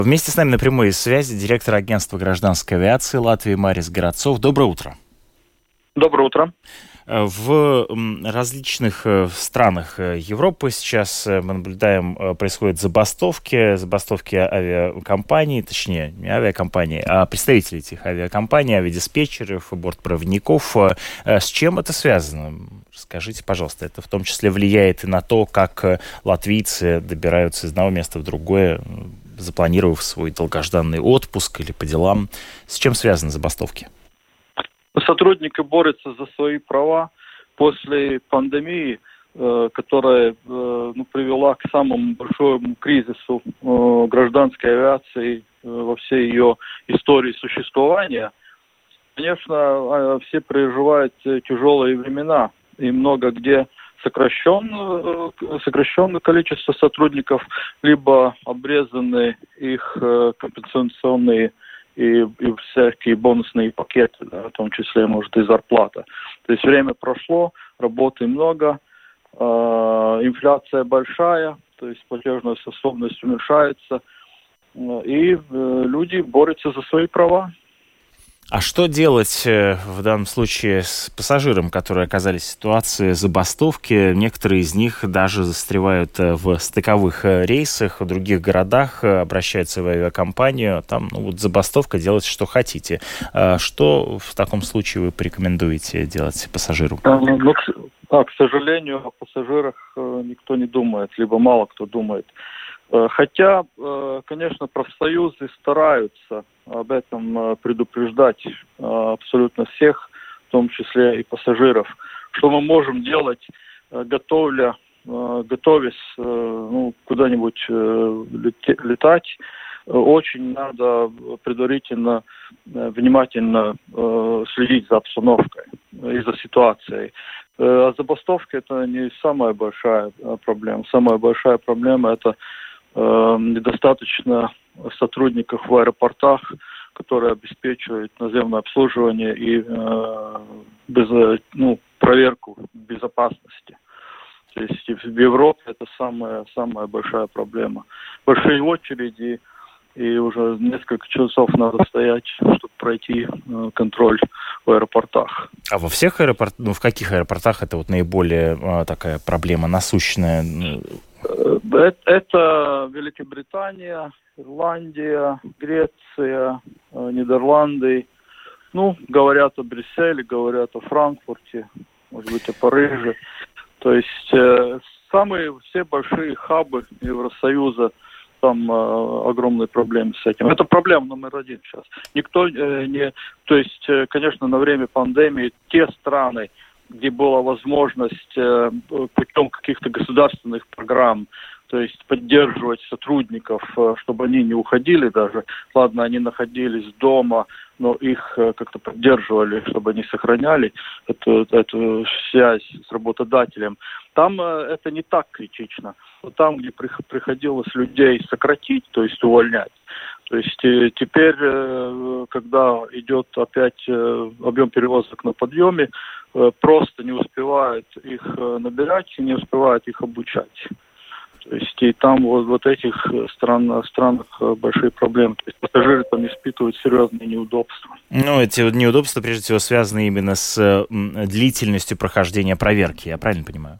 Вместе с нами на прямой связи директор агентства гражданской авиации Латвии Марис Городцов. Доброе утро. Доброе утро. В различных странах Европы сейчас мы наблюдаем, происходят забастовки авиакомпаний, точнее, не авиакомпаний, а представителей этих авиакомпаний, авиадиспетчеров, бортпроводников. С чем это связано? Скажите, пожалуйста, это в том числе влияет и на то, как латвийцы добираются из одного места в другое, запланировав свой долгожданный отпуск или по делам. С чем связаны забастовки? Сотрудники борются за свои права после пандемии, которая привела к самому большому кризису гражданской авиации во всей ее истории существования. Конечно, все переживают тяжелые времена, и много где сокращенное количество сотрудников, либо обрезаны их компенсационные и всякие бонусные пакеты, да, в том числе, может, и зарплата. То есть время прошло, работы много, инфляция большая, то есть платежная способность уменьшается, и люди борются за свои права. А что делать в данном случае с пассажирами, которые оказались в ситуации забастовки? Некоторые из них даже застревают в стыковых рейсах в других городах, обращаются в авиакомпанию, там забастовка, делайте, что хотите. Что в таком случае вы порекомендуете делать пассажиру? К сожалению, о пассажирах никто не думает, либо мало кто думает. Хотя, конечно, профсоюзы стараются об этом предупреждать абсолютно всех, в том числе и пассажиров. Что мы можем делать, готовясь куда-нибудь летать, очень надо предварительно внимательно следить за обстановкой и за ситуацией. А забастовки — это не самая большая проблема. Самая большая проблема — это недостаточно сотрудников в аэропортах, которые обеспечивают наземное обслуживание и проверку безопасности. То есть в Европе это самая большая проблема. Большие очереди, и уже несколько часов надо стоять, чтобы пройти контроль в аэропортах. А во всех аэропортах, в каких аэропортах это наиболее такая проблема насущная? Это Великобритания, Ирландия, Греция, Нидерланды. Говорят о Брюсселе, говорят о Франкфурте, может быть, о Париже. То есть все большие хабы Евросоюза, там огромные проблемы с этим. Это проблема номер один сейчас. То есть, конечно, на время пандемии те страны, где была возможность путем каких-то государственных программ, то есть поддерживать сотрудников, чтобы они не уходили даже. Ладно, они находились дома, но их как-то поддерживали, чтобы они сохраняли эту связь с работодателем. Там это не так критично. Но там, где приходилось людей сократить, то есть увольнять, то есть теперь, когда идет опять объем перевозок на подъеме, просто не успевают их набирать и не успевают их обучать. То есть и там вот этих странах большие проблемы. То есть пассажиры там испытывают серьезные неудобства. Эти неудобства, прежде всего, связаны именно с длительностью прохождения проверки, я правильно понимаю?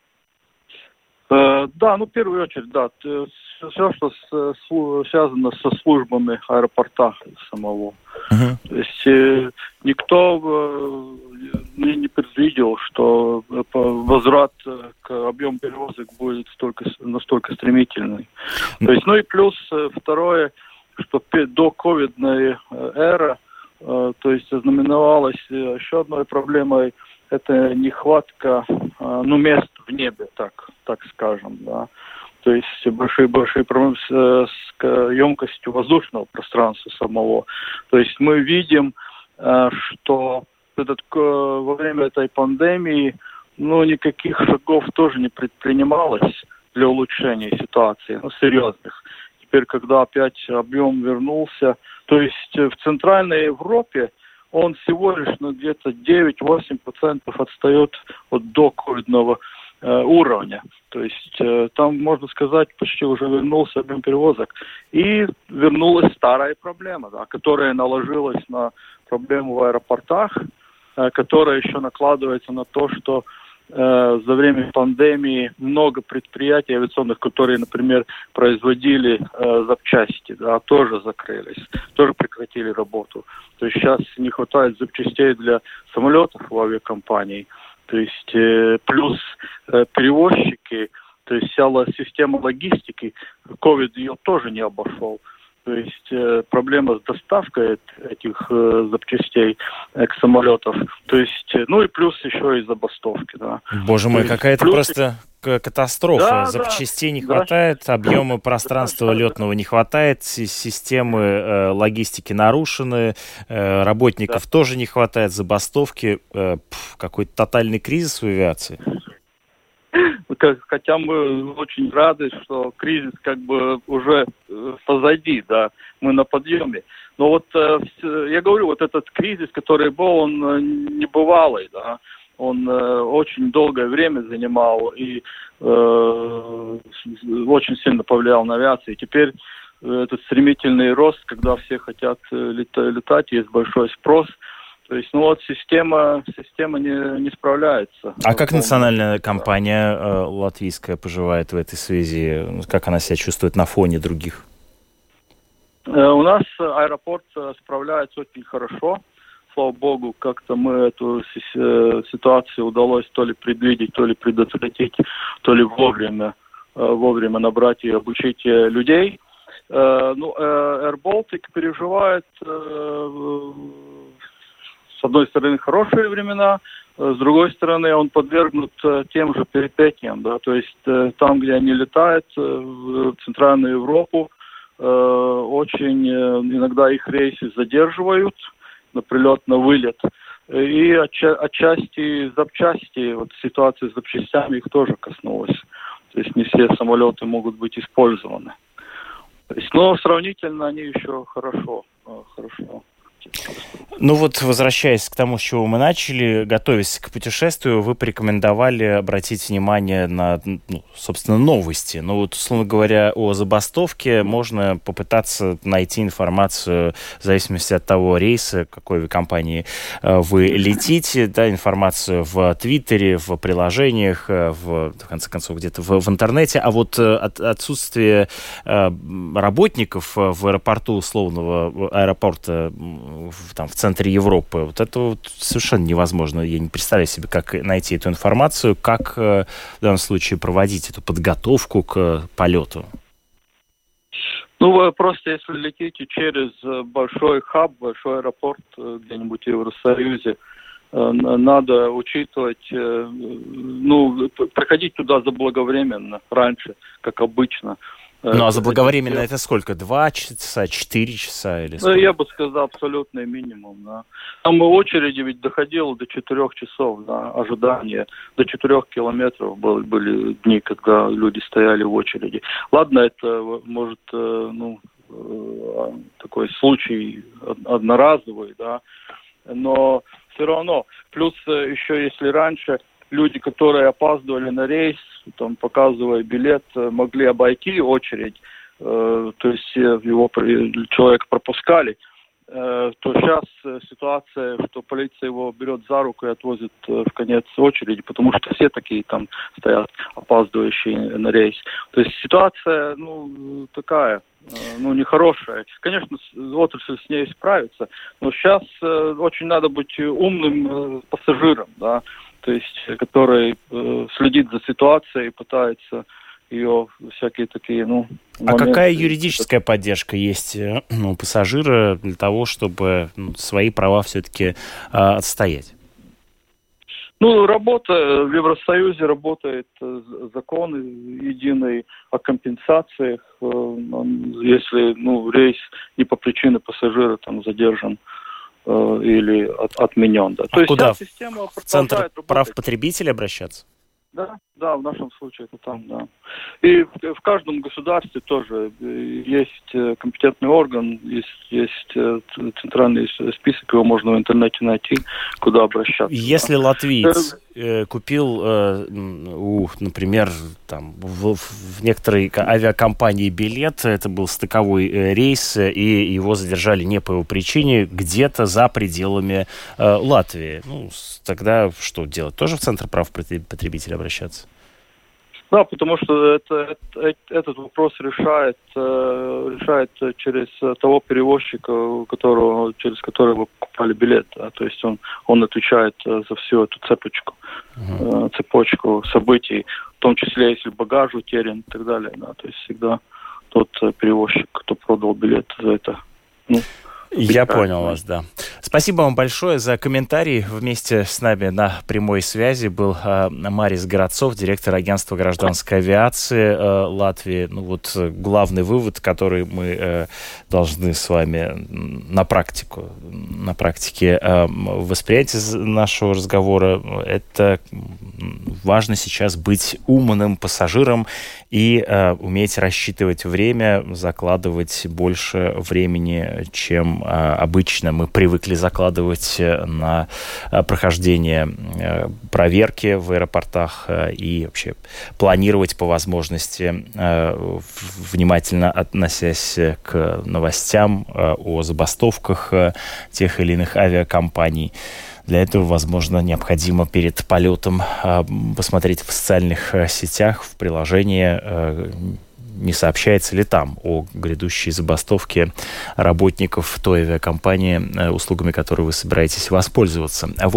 Да, в первую очередь, да. Все, что связано со службами аэропорта самого. Uh-huh. То есть никто не предвидел, что возврат к объему перевозок будет настолько стремительный. То есть, и плюс второе, что до ковидной эры, то есть ознаменовалась еще одной проблемой, это нехватка мест в небе, так скажем, да. То есть большие проблемы с емкостью воздушного пространства самого. То есть мы видим, что во время этой пандемии никаких шагов тоже не предпринималось для улучшения ситуации, серьезных. Теперь, когда опять объем вернулся, то есть в Центральной Европе он всего лишь где-то 9-8% отстает от доковидного уровня. То есть там, можно сказать, почти уже вернулся объем перевозок. И вернулась старая проблема, да, которая наложилась на проблему в аэропортах, которая еще накладывается на то, что за время пандемии много предприятий авиационных, которые, например, производили запчасти, да, тоже закрылись, тоже прекратили работу. То есть сейчас не хватает запчастей для самолетов в авиакомпании. То есть плюс перевозчики, то есть вся система логистики, COVID ее тоже не обошел. То есть проблема с доставкой этих запчастей к самолетам. То есть, ну и плюс еще и забастовки. Да. Боже мой, какая-то просто катастрофа. Да, запчастей не хватает, объема пространства летного не хватает, системы логистики нарушены, работников тоже не хватает, забастовки. Какой-то тотальный кризис в авиации. Хотя мы очень рады, что кризис как бы уже позади, да, мы на подъеме. Но вот я говорю, вот этот кризис, который был, он небывалый, да, он очень долгое время занимал и очень сильно повлиял на авиацию. И теперь этот стремительный рост, когда все хотят летать, есть большой спрос. То есть, ну вот система не справляется. А как национальная компания латвийская поживает в этой связи? Как она себя чувствует на фоне других? У нас аэропорт справляется очень хорошо. Слава богу, как-то мы эту ситуацию удалось то ли предвидеть, то ли предотвратить, то ли вовремя набрать и обучить людей. Ну, Air Baltic переживает с одной стороны, хорошие времена, с другой стороны, он подвергнут тем же перипетиям, да, то есть там, где они летают, в Центральную Европу, очень иногда их рейсы задерживают на прилет, на вылет, и отчасти запчасти, вот ситуация с запчастями их тоже коснулась, то есть не все самолеты могут быть использованы. То есть, но сравнительно они еще хорошо. Ну вот, возвращаясь к тому, с чего мы начали, готовясь к путешествию, вы порекомендовали обратить внимание на, собственно, новости. Ну вот, условно говоря, о забастовке можно попытаться найти информацию в зависимости от того рейса, какой компании вы летите, да, информацию в Твиттере, в приложениях, в конце концов, где-то в интернете. А вот отсутствие работников в аэропорту, условного аэропорта там, в центре Европы, вот это вот совершенно невозможно. Я не представляю себе, как найти эту информацию, как в данном случае проводить эту подготовку к полету. Ну, вы просто если летите через большой хаб, большой аэропорт где-нибудь в Евросоюзе, надо учитывать, приходить туда заблаговременно, раньше, как обычно. Ну, а заблаговременно это сколько? 2 часа, 4 часа или сколько? Ну, я бы сказал, абсолютный минимум, да. Там очереди ведь доходило до 4 часов, да, ожидания. До 4 километров были дни, когда люди стояли в очереди. Ладно, это может, такой случай одноразовый, да, но все равно. Плюс еще, если раньше люди, которые опаздывали на рейс, там, показывая билет, могли обойти очередь, то есть человека пропускали, то сейчас ситуация, что полиция его берет за руку и отвозит в конец очереди, потому что все такие там стоят, опаздывающие на рейс. То есть ситуация, такая, нехорошая. Конечно, отрасль с ней справится, но сейчас очень надо быть умным пассажиром, да, то есть, который следит за ситуацией, пытается ее всякие такие, моменты. А какая юридическая поддержка есть у пассажира для того, чтобы свои права все-таки отстоять? Работа в Евросоюзе, работает закон единый о компенсациях, если рейс не по причине пассажира там задержан или отменен. Да. А то куда? Есть система в Центр прав потребителей обращаться? Да, в нашем случае это там, да. И в каждом государстве тоже есть компетентный орган, есть центральный список, его можно в интернете найти, куда обращаться. Если латвиец например, там, в некоторой авиакомпании билет, это был стыковой рейс, и его задержали не по его причине, где-то за пределами Латвии. Ну, тогда что делать? Тоже в Центр прав потребителя обращаться? Да, потому что этот вопрос решает через того перевозчика, через которого вы покупали билет. Да? То есть он отвечает за всю эту цепочку событий, в том числе, если багаж утерян и так далее. Да? То есть всегда тот перевозчик, кто продал билет за это. Я понял вас, да. Спасибо вам большое за комментарий. Вместе с нами на прямой связи был Марис Городцов, директор агентства гражданской авиации Латвии. Ну вот главный вывод, который мы должны с вами на практике восприятия нашего разговора, это важно сейчас быть умным пассажиром и уметь рассчитывать время, закладывать больше времени, чем обычно мы привыкли закладывать на прохождение проверки в аэропортах и вообще планировать по возможности, внимательно относясь к новостям о забастовках тех или иных авиакомпаний. Для этого, возможно, необходимо перед полетом посмотреть в социальных сетях, в приложении, не сообщается ли там о грядущей забастовке работников той авиакомпании, услугами которой вы собираетесь воспользоваться.